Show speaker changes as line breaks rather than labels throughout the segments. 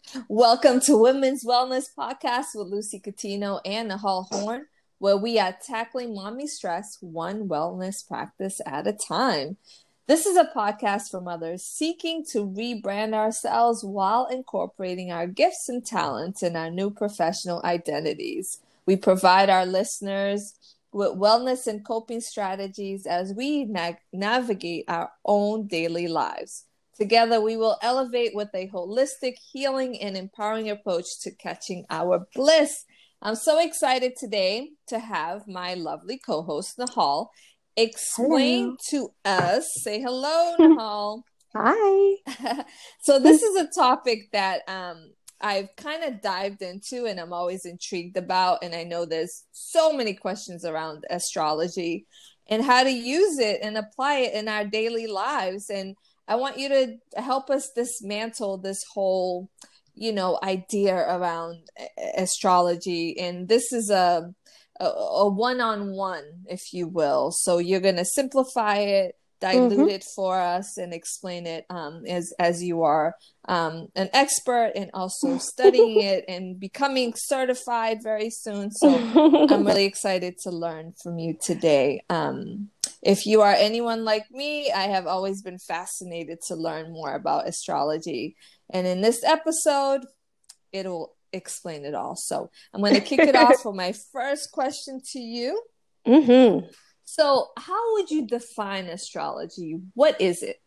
Welcome to Women's Wellness Podcast with Lucy Catino and Nahal Horn, where we are tackling mommy stress one wellness practice at a time. This is a podcast for mothers seeking to rebrand ourselves while incorporating our gifts and talents in our new professional identities. We provide our listeners with wellness and coping strategies as we navigate our own daily lives. Together, we will elevate with a holistic, healing, and empowering approach to catching our bliss. I'm so excited today to have my lovely co-host, Nahal, explain
Hello.
to us. Say hello, Nahal.
Hi.
So this is a topic that I've kind of dived into and I'm always intrigued about. And I know there's so many questions around astrology and how to use it and apply it in our daily lives. And I want you to help us dismantle this whole, idea around astrology. And this is a one-on-one, if you will. So you're going to simplify it, dilute
Mm-hmm.
it for us, and explain it as you are an expert and also studying it and becoming certified very soon. So I'm really excited to learn from you today. If you are anyone like me, I have always been fascinated to learn more about astrology. And in this episode, it'll explain it all. So I'm going to kick it off with my first question to you.
Mm-hmm.
So, how would you define astrology? What is it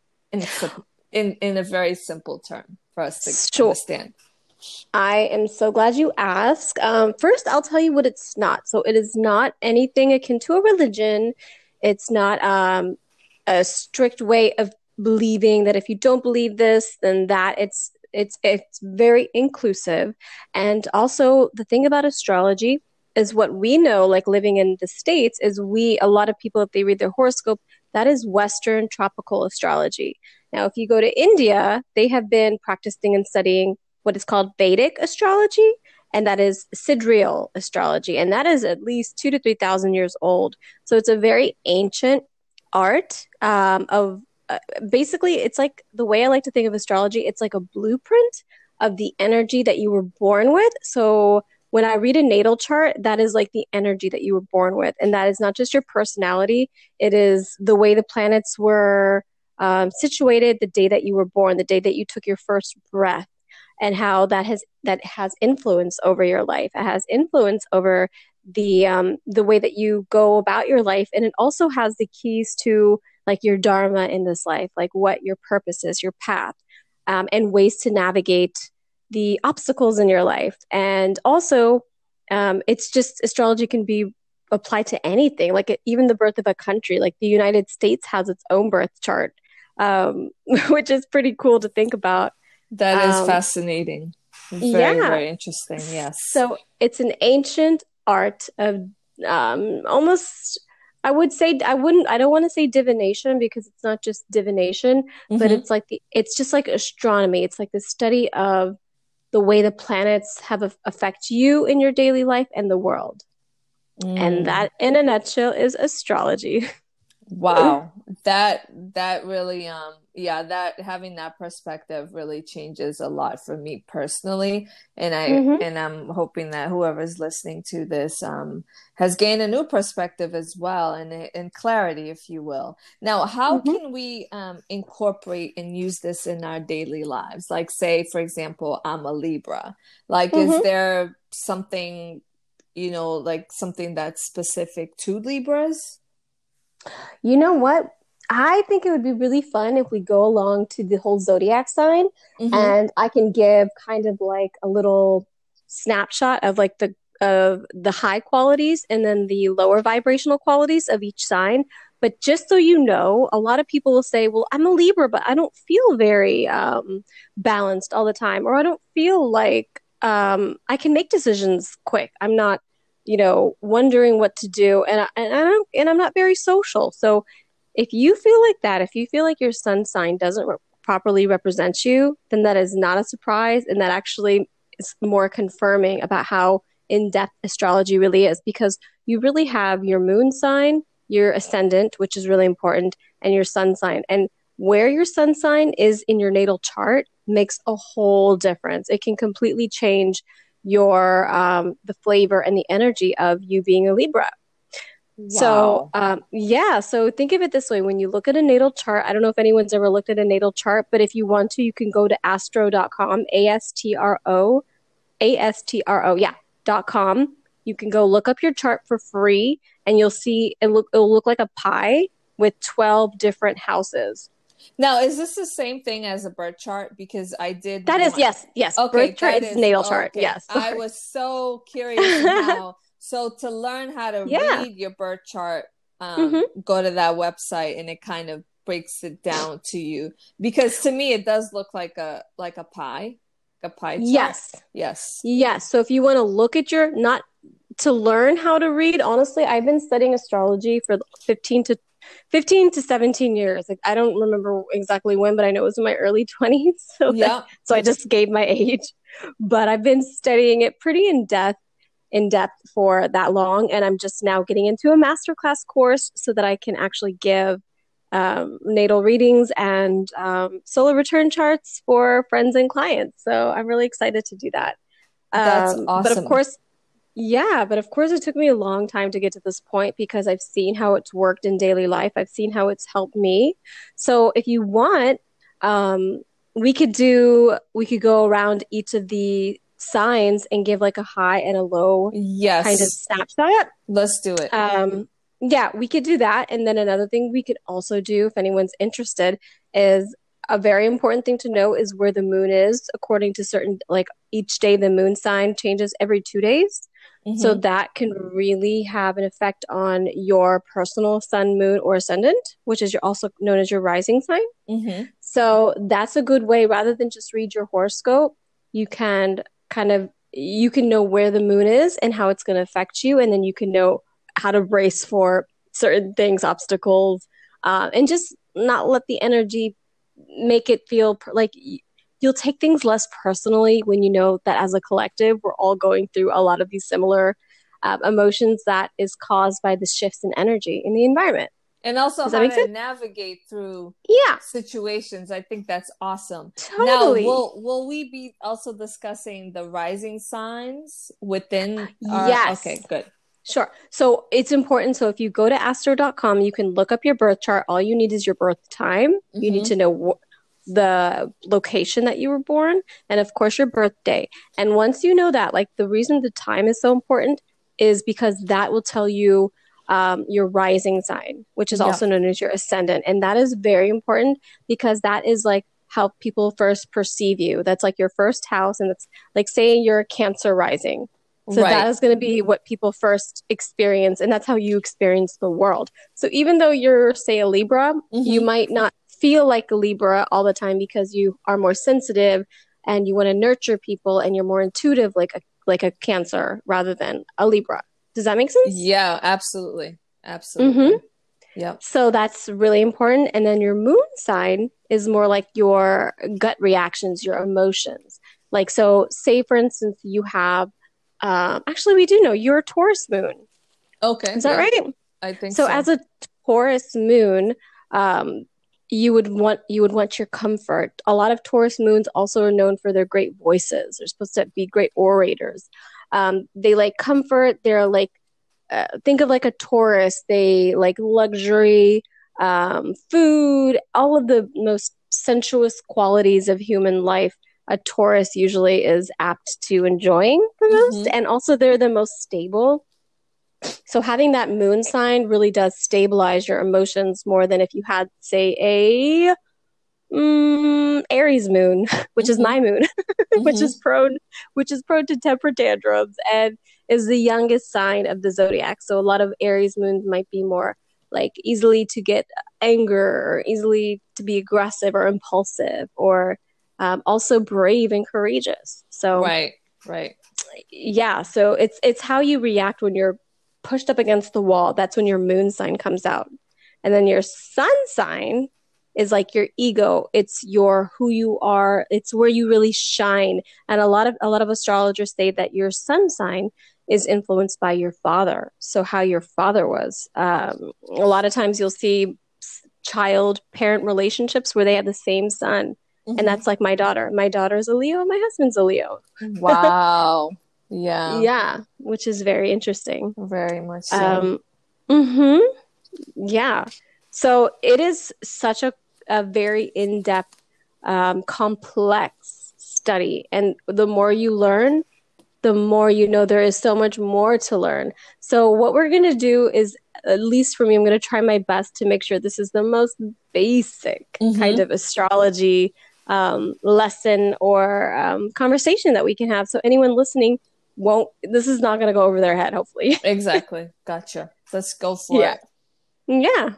in a very simple term for us to
Sure.
understand?
I am so glad you asked. First, I'll tell you what it's not. So, it is not anything akin to a religion. It's not a strict way of believing that if you don't believe this, then that it's very inclusive. And also, the thing about astrology is what we know, like living in the States, is a lot of people, if they read their horoscope, that is Western tropical astrology. Now, if you go to India, they have been practicing and studying what is called Vedic astrology, and that is sidereal astrology, and that is at least 2 to 3 thousand years old. So it's a very ancient art of basically, it's like the way I like to think of astrology, it's like a blueprint of the energy that you were born with. So when I read a natal chart, that is like the energy that you were born with. And that is not just your personality, it is the way the planets were situated the day that you were born, the day that you took your first breath, and how that has influence over your life. It has influence over the way that you go about your life, and it also has the keys to like your dharma in this life, like what your purpose is, your path, and ways to navigate the obstacles in your life. And also, it's just astrology can be applied to anything, like even the birth of a country. Like the United States has its own birth chart, which is pretty cool to think about.
That is
Um,
fascinating. Very,
yeah,
very interesting. Yes.
so it's an ancient art of almost, I don't want to say divination because it's not just divination, but
Mm-hmm.
it's just like astronomy. It's like the study of the way the planets have affect you in your daily life and the world. And
Mm.
that in a nutshell is astrology.
Wow. That really yeah, that having that perspective really changes a lot for me personally. And
Hmm.
I'm hoping that whoever's listening to this has gained a new perspective as well and clarity, if you will. Now, how
Hmm.
can we incorporate and use this in our daily lives? Like say, for example, I'm a Libra. Like, is
Hmm.
there something, like something that's specific to Libras?
You know what? I think it would be really fun if we go along to the whole zodiac sign,
Mm-hmm.
and I can give kind of like a little snapshot of like the high qualities and then the lower vibrational qualities of each sign. But just so you know, a lot of people will say, "Well, I'm a Libra, but I don't feel very balanced all the time, or I don't feel like I can make decisions quick. I'm not, wondering what to do, and I'm not very social." So if you feel like that, if you feel like your sun sign doesn't properly represent you, then that is not a surprise, and that actually is more confirming about how in-depth astrology really is, because you really have your moon sign, your ascendant, which is really important, and your sun sign. And where your sun sign is in your natal chart makes a whole difference. It can completely change your the flavor and the energy of you being a Libra. So,
Wow.
yeah, so think of it this way. When you look at a natal chart, I don't know if anyone's ever looked at a natal chart, but if you want to, you can go to astro.com, A-S-T-R-O, yeah, .com. You can go look up your chart for free and you'll see it'll look like a pie with 12 different houses.
Now, is this the same thing as a birth chart? Because I did
That is,
want.
yes.
Okay,
Birth chart
that
is
is
natal chart.
okay.
Yes,
I
sorry.
was so curious in how. So to learn how to
Yeah.
read your birth chart,
hmm
go to that website and it kind of breaks it down to you. Because to me, it does look like a pie, a pie chart.
Yes.
Yes.
Yes. So if you want to look at your, not to learn how to read, honestly, I've been studying astrology for 15 to 17 years. Like I don't remember exactly when, but I know it was in my early 20s.
Yeah.
So I just gave my age. But I've been studying it pretty in depth for that long, and I'm just now getting into a masterclass course so that I can actually give natal readings and solar return charts for friends and clients. So I'm really excited to do that.
That's
But of
awesome.
course, yeah, but of course, it took me a long time to get to this point because I've seen how it's worked in daily life. I've seen how it's helped me. So if you want, um, we could go around each of the signs and give like a high and a low kind of
Yes.
snapshot.
Let's do it.
Yeah, we could do that. And then another thing we could also do, if anyone's interested, is a very important thing to know is where the moon is according to certain, like each day, the moon sign changes every 2 days. So
Mm-hmm.
that can really have an effect on your personal sun, moon, or ascendant, which is also known as your rising sign.
Mm-hmm.
So that's a good way, rather than just read your horoscope, you can you can know where the moon is and how it's going to affect you, and then you can know how to brace for certain things, obstacles, and just not let the energy make it feel like you'll take things less personally when you know that as a collective, we're all going through a lot of these similar emotions that is caused by the shifts in energy in the environment.
And also
Does that
how
make
to
sense?
navigate through
Yeah,
situations. I think that's awesome. Now,
totally.
will we be also discussing the rising signs within our
Yes.
okay, good.
Sure. So it's important. So if you go to astro.com, you can look up your birth chart. All you need is your birth time. You need
Mm-hmm.
to know the location that you were born, and of course, your birthday. And once you know that, like the reason the time is so important is because that will tell you your rising sign, which is
Yeah.
also known as your ascendant. And that is very important because that is like how people first perceive you. That's like your first house. And it's like saying you're a Cancer rising. So that
Right.
is going to be what people first experience, and that's how you experience the world. So even though you're, say, a Libra, you
Mm-hmm.
might not feel like a Libra all the time because you are more sensitive and you want to nurture people and you're more intuitive like a Cancer rather than a Libra. Does that make sense?
Yeah, absolutely.
Mm-hmm.
Absolutely. Yep.
So that's really important. And then your moon sign is more like your gut reactions, your emotions. Like, so say, for instance, you have, actually, we do know you're a Taurus moon.
Okay,
Is that
yeah,
right?
I think
So
so.
as a Taurus moon, um, you would want your comfort. A lot of Taurus moons also are known for their great voices. They're supposed to be great orators. They like comfort. They're like think of like a Taurus. They like luxury, food, all of the most sensuous qualities of human life. A Taurus usually is apt to enjoying the most,
Mm-hmm.
and also they're the most stable. So having that moon sign really does stabilize your emotions more than if you had, say, a Aries moon, which is
Mm-hmm.
my moon, which
Mm-hmm.
is prone to temper tantrums and is the youngest sign of the zodiac. So a lot of Aries moons might be more like easily to get anger or easily to be aggressive or impulsive or also brave and courageous. So
Right, right.
yeah, so it's how you react when you're pushed up against the wall. That's when your moon sign comes out. And then your sun sign is like your ego. It's your who you are. It's where you really shine. And a lot of astrologers say that your sun sign is influenced by your father. So how your father was. A lot of times you'll see child parent relationships where they have the same sun. And
Mm-hmm.
that's like my daughter. My daughter's a Leo, my husband's a Leo.
Wow. Yeah,
Yeah, which is very interesting.
very much so.
Um, hmm yeah. So it is such a very in-depth, complex study. And the more you learn, the more you know there is so much more to learn. So what we're going to do is, at least for me, I'm going to try my best to make sure this is the most basic kind
Mm-hmm.
of astrology lesson or conversation that we can have. So anyone listening this is not going to go over their head, hopefully.
Exactly. Gotcha. Let's go for
Yeah.
it.
Yeah.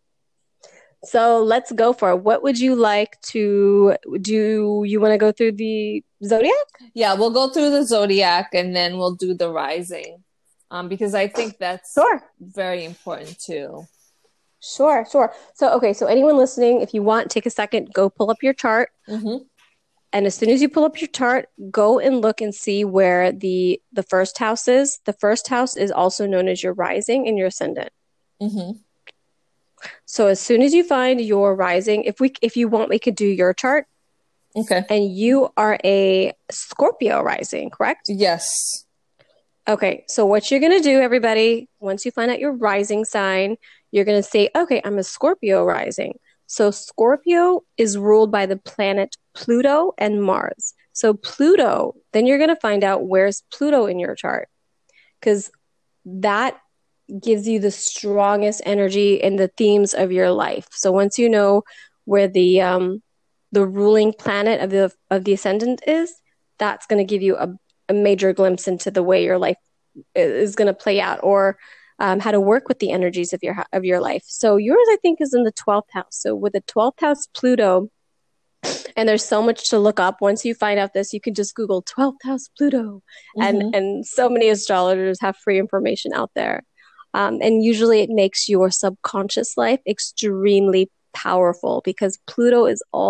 So let's go for it. What would you like to do? You want to go through the zodiac?
Yeah, we'll go through the zodiac and then we'll do the rising. Because I think that's
Sure.
very important too.
Sure. So, okay, so anyone listening, if you want, take a second, go pull up your chart.
Mm-hmm.
And as soon as you pull up your chart, go and look and see where the first house is. The first house is also known as your rising and your ascendant.
Mm-hmm.
So as soon as you find your rising, if you want, we could do your chart.
Okay.
And you are a Scorpio rising, correct?
Yes.
Okay, so what you're going to do, everybody, once you find out your rising sign, you're going to say, okay, I'm a Scorpio rising. So Scorpio is ruled by the planet Pluto and Mars. So Pluto, then you're going to find out where's Pluto in your chart, because that gives you the strongest energy and the themes of your life. So once you know where the ruling planet of the ascendant is, that's going to give you a major glimpse into the way your life is going to play out, or how to work with the energies of your life. So yours, I think, is in the 12th house. So with the 12th house Pluto, and there's so much to look up. Once you find out this, you can just Google 12th house Pluto,
Mm-hmm.
and so many astrologers have free information out there. And usually it makes your subconscious life extremely powerful, because Pluto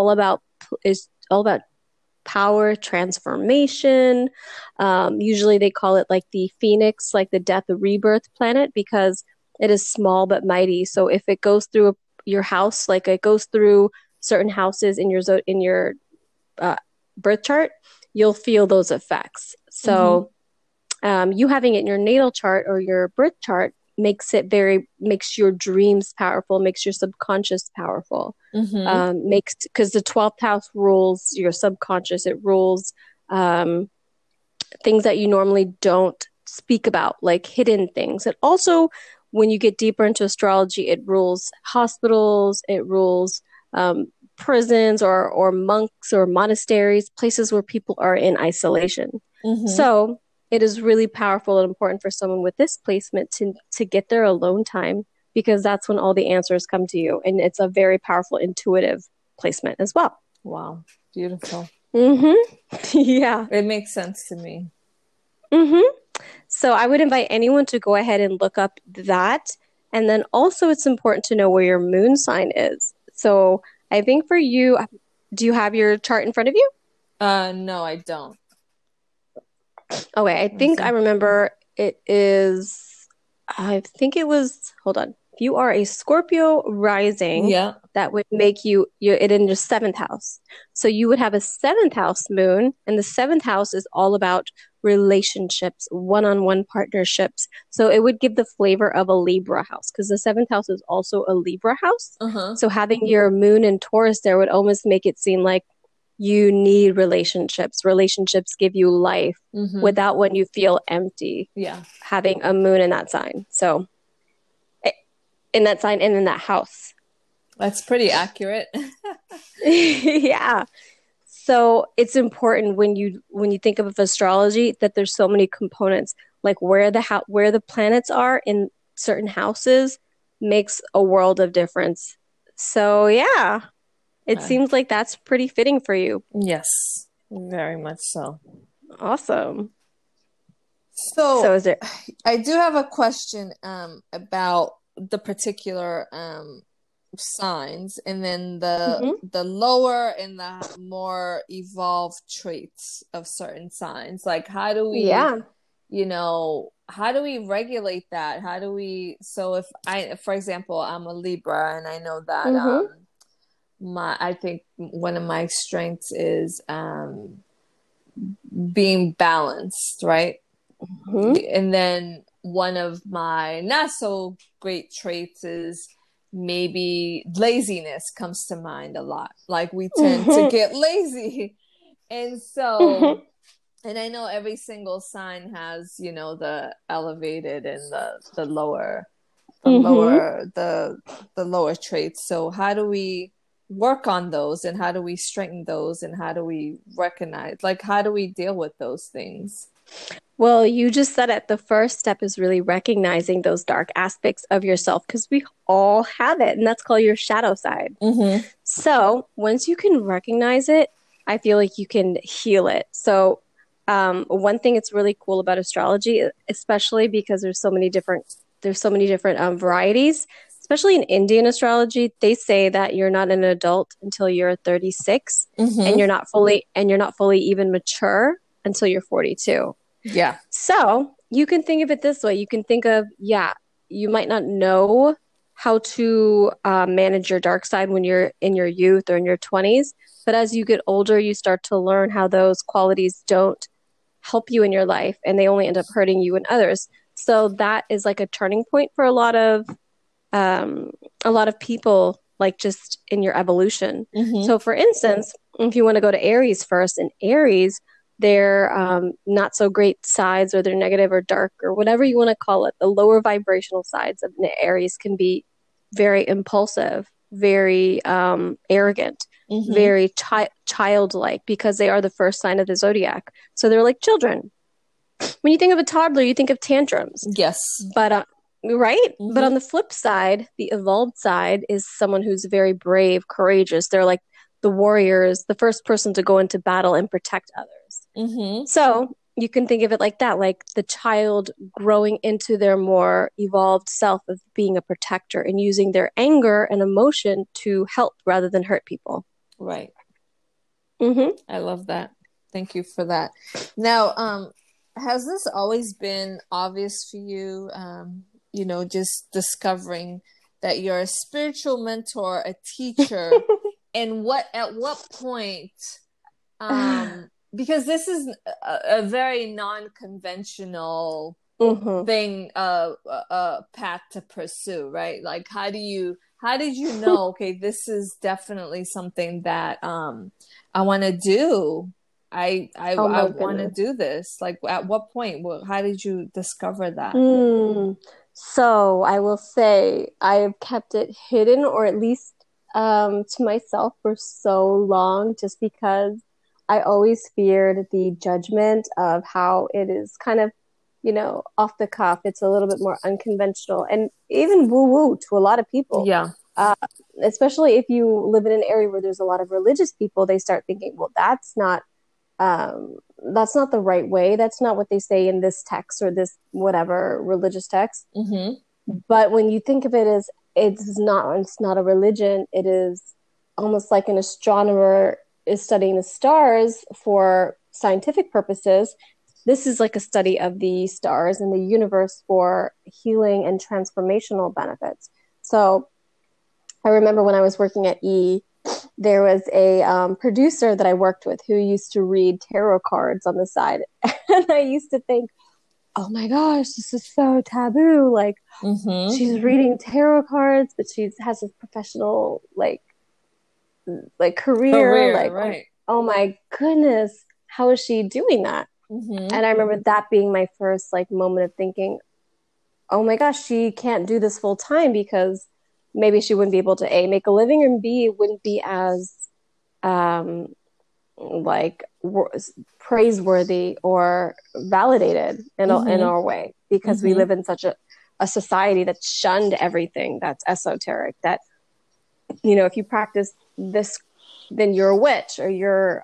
is all about power, transformation. Usually they call it like the phoenix, like the death, the rebirth planet, because it is small but mighty. So if it goes through your house, like it goes through certain houses in your uh, birth chart, you'll feel those effects.
Mm-hmm.
So you having it in your natal chart or your birth chart makes your dreams powerful, makes your subconscious powerful.
Mm-hmm.
Makes Because the 12th house rules your subconscious. It rules things that you normally don't speak about, like hidden things. And also, when you get deeper into astrology, it rules hospitals, it rules prisons or monks or monasteries, places where people are in isolation.
Mm-hmm.
So it is really powerful and important for someone with this placement to get their alone time, because that's when all the answers come to you. And it's a very powerful, intuitive placement as well.
Wow. Beautiful.
Mm-hmm. Yeah.
It makes sense to me.
Mm-hmm. So I would invite anyone to go ahead and look up that. And then also it's important to know where your moon sign is. So I think for you, do you have your chart in front of you?
No, I don't.
Okay, I think I remember hold on. If you are a Scorpio rising,
Yeah.
that would make you it in your seventh house. So you would have a seventh house moon, and the seventh house is all about relationships, one-on-one partnerships. So it would give the flavor of a Libra house, because the seventh house is also a Libra house.
Uh-huh.
So having your moon in Taurus there would almost make it seem like you need relationships. Relationships give you life.
Mm-hmm.
Without one, you feel empty.
Yeah.
Having a moon in that sign. So in that sign and in that house.
That's pretty accurate.
Yeah. So it's important when you think of astrology that there's so many components, like where the planets are in certain houses makes a world of difference. So yeah, it seems like that's pretty fitting for you.
Yes, very much so.
Awesome.
So
is there?
I do have a question about the particular signs, and then the lower and the more evolved traits of certain signs. Like, how do we how do we regulate that? How do we, so if for example, I'm a Libra and I know that
Mm-hmm.
I think one of my strengths is being balanced, right?
Mm-hmm.
And then one of my not so great traits is maybe laziness comes to mind a lot. Like we tend to get lazy. And so,
Mm-hmm.
and I know every single sign has, the elevated and the lower, the
Mm-hmm.
lower, the lower traits. So how do we work on those, and how do we strengthen those, and how do we recognize, like, how do we deal with those things?
Well, you just said it. The first step is really recognizing those dark aspects of yourself because we all have it, and that's called your shadow side.
Mm-hmm.
So once you can recognize it, I feel like you can heal it. So one thing that's really cool about astrology, especially because there's so many different varieties, especially in Indian astrology, they say that you're not an adult until you're 36, and
Mm-hmm.
you're not fully even mature until you're 42.
Yeah.
So you can think of it this way. You can think of, yeah, you might not know how to manage your dark side when you're in your youth or in your 20s, but as you get older, you start to learn how those qualities don't help you in your life and they only end up hurting you and others. So that is like a turning point for um, a lot of people, like just in your evolution.
Mm-hmm.
So, for instance, if you want to go to Aries first, in Aries, their not so great sides, or their negative or dark or whatever you want to call it, the lower vibrational sides of the Aries can be very impulsive, very arrogant,
Mm-hmm.
very childlike because they are the first sign of the zodiac. So they're like children. When you think of a toddler, you think of tantrums.
Yes.
But right? But
Mm-hmm.
on the flip side, the evolved side is someone who's very brave, courageous. They're like the warriors, the first person to go into battle and protect others.
Mm-hmm.
So you can think of it like that, like the child growing into their more evolved self of being a protector and using their anger and emotion to help rather than hurt people.
Right.
Mm-hmm.
I love that. Thank you for that. Now, has this always been obvious for you? Just discovering that you're a spiritual mentor, a teacher, and at what point, because this is a very non-conventional
Mm-hmm.
thing, path to pursue, right? Like, how did you know, okay, this is definitely something that I want to do.
Oh
I
my
want to
goodness.
do this. Like, at what point? How did you discover that?
Mm. So I will say I have kept it hidden, or at least to myself, for so long, just because I always feared the judgment of how it is kind of, off the cuff. It's a little bit more unconventional and even woo woo to a lot of people.
Yeah.
Uh, Especially if you live in an area where there's a lot of religious people, they start thinking, well, that's not the right way. That's not what they say in this text or this whatever religious text.
Mm-hmm.
But when you think of it as it's not a religion, it is almost like an astronomer is studying the stars for scientific purposes. This is like a study of the stars and the universe for healing and transformational benefits. So I remember when I was working at there was a producer that I worked with who used to read tarot cards on the side. And I used to think, oh my gosh, this is so taboo. Like,
Mm-hmm.
she's reading tarot cards, but she has a professional, like career.
Career,
Like,
right.
oh my goodness, how is she doing that?
Mm-hmm.
And I remember that being my first like moment of thinking, oh my gosh, she can't do this full time because maybe she wouldn't be able to A, make a living, and B, it wouldn't be as um like praiseworthy or validated in
Mm-hmm.
our way because we
Mm-hmm.
live in such a society that's shunned everything that's esoteric, that if you practice this, then you're a witch, or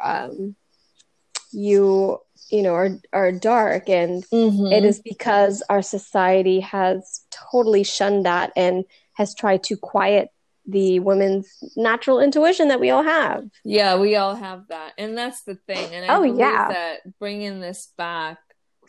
are dark. And it
Mm-hmm.
is because our society has totally shunned that and has tried to quiet the women's natural intuition that we all have.
Yeah, we all have that. And that's the thing. And I
Oh
believe
yeah.
that bringing this back,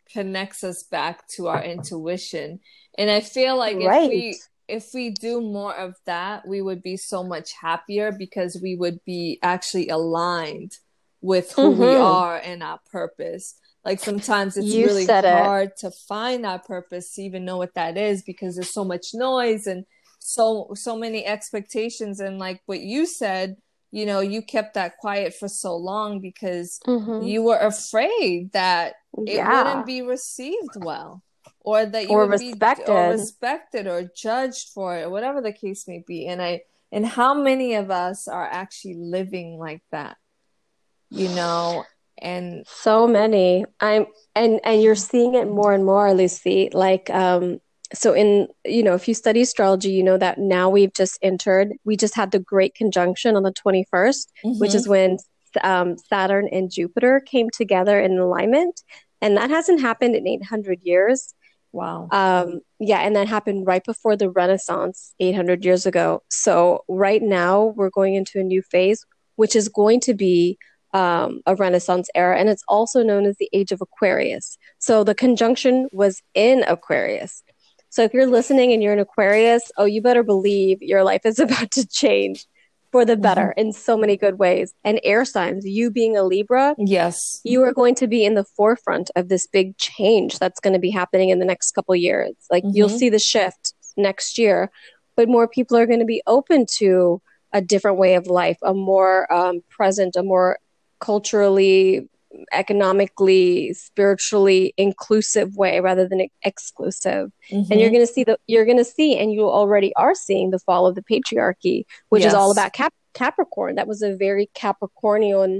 connects us back to our intuition. And I feel like
Right.
if we do more of that, we would be so much happier because we would be actually aligned with who we
Mm-hmm.
are and our purpose. Like sometimes it's
You
really
said it.
hard to find our purpose, to even know what that is, because there's so much noise and so many expectations. And like what you said, you kept that quiet for so long because
Mm-hmm.
you were afraid that it wouldn't
Yeah.
be received well, or that you
Or
would be or
respected.
respected or judged for it, or whatever the case may be. And how many of us are actually living like that, you know? And
So many. And you're seeing it more and more, Lucy. Like, so in, if you study astrology, you know that now we just had the Great Conjunction on the 21st, which
mhm.
is when Saturn and Jupiter came together in alignment. And that hasn't happened in 800 years.
Wow.
Yeah, and that happened right before the Renaissance, 800 years ago. So right now we're going into a new phase, which is going to be a Renaissance era, and it's also known as the Age of Aquarius. So the conjunction was in Aquarius. So if you're listening and you're in Aquarius, oh, you better believe your life is about to change for the better in so many good ways. And air signs, you being a Libra,
Yes.
you are going to be in the forefront of this big change that's going to be happening in the next couple of years. Like you'll
Hmm.
see the shift next year, but more people are going to be open to a different way of life, a more present, a more culturally, economically, spiritually inclusive way rather than exclusive. And
Hmm.
you're going to see, and you already are seeing the fall of the patriarchy, which is all
Yes.
about Capricorn. That was a very Capricornian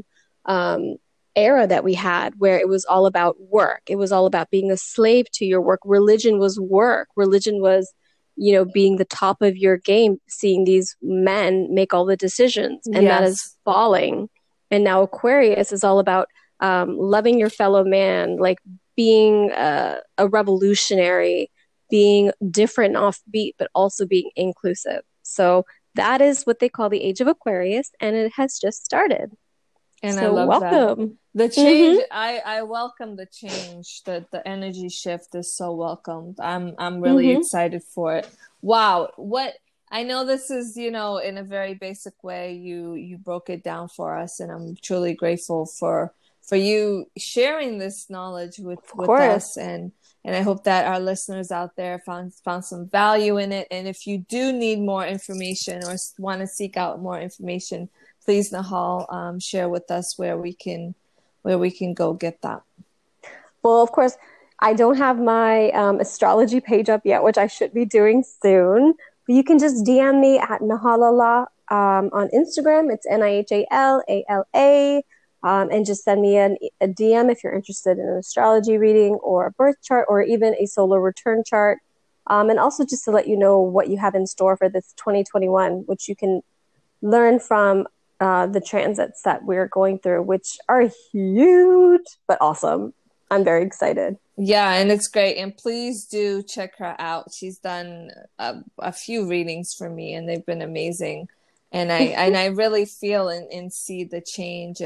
era that we had where it was all about work. It was all about being a slave to your work. Religion was work. Religion was, being the top of your game, seeing these men make all the decisions, and that is
Yes.
falling. And now Aquarius is all about loving your fellow man, like being a revolutionary, being different and offbeat, but also being inclusive. So that is what they call the Age of Aquarius, and it has just started.
And I
So
love that.
welcome.
The
Mm-hmm.
change, I welcome the change. The energy shift is so welcomed. I'm really
Mm-hmm.
excited for it. Wow. What I know this is, in a very basic way, you broke it down for us, and I'm truly grateful for you sharing this knowledge
Of
with us.
course.
And I hope that our listeners out there found some value in it. And if you do need more information or want to seek out more information, please, Nahal, share with us where we can go get that.
Well, of course, I don't have my astrology page up yet, which I should be doing soon. But you can just DM me at Nahalala on Instagram. It's Nihalala. And just send me a DM if you're interested in an astrology reading or a birth chart or even a solar return chart. And also just to let you know what you have in store for this 2021, which you can learn from the transits that we're going through, which are huge but awesome. I'm very excited.
Yeah, and it's great. And please do check her out. She's done a few readings for me, and they've been amazing. And I really feel and see the change,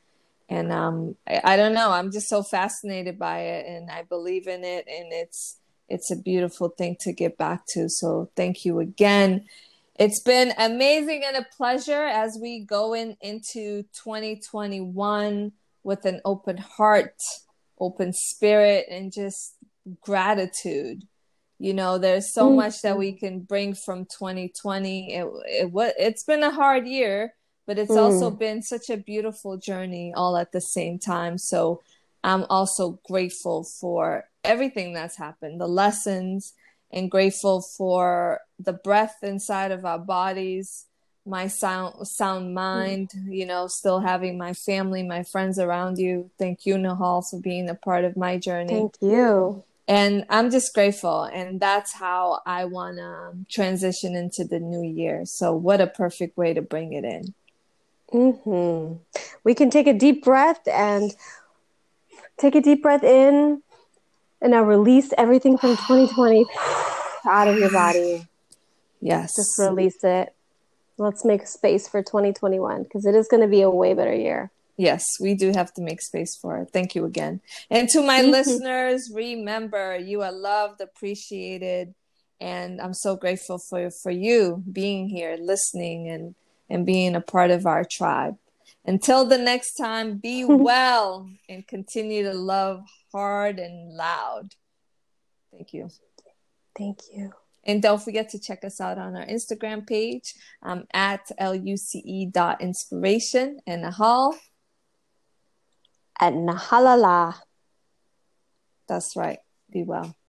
and I don't know. I'm just so fascinated by it, and I believe in it, and it's a beautiful thing to get back to. So thank you again. It's been amazing and a pleasure as we go into 2021 with an open heart, open spirit, and just gratitude. There's so much that we can bring from 2020. It's been a hard year, but it's also
Mm.
been such a beautiful journey all at the same time. So I'm also grateful for everything that's happened, the lessons, and grateful for the breath inside of our bodies, my sound mind, still having my family, my friends around you. Thank you, Nahal, for being a part of my journey.
Thank you.
And I'm just grateful. And that's how I want to transition into the new year. So what a perfect way to bring it in.
Mm-hmm. We can take a deep breath and take a deep breath in and now release everything from 2020 out of your body.
Yes.
Just release it. Let's make space for 2021 because it is going to be a way better year.
Yes, we do have to make space for it. Thank you again. And to my listeners, remember, you are loved, appreciated, and I'm so grateful for you being here, listening, and being a part of our tribe. Until the next time, be well and continue to love hard and loud. Thank you.
Thank you.
And don't forget to check us out on our Instagram page at luce.inspiration, and Nahal
At Nahalala.
That's right. Be well.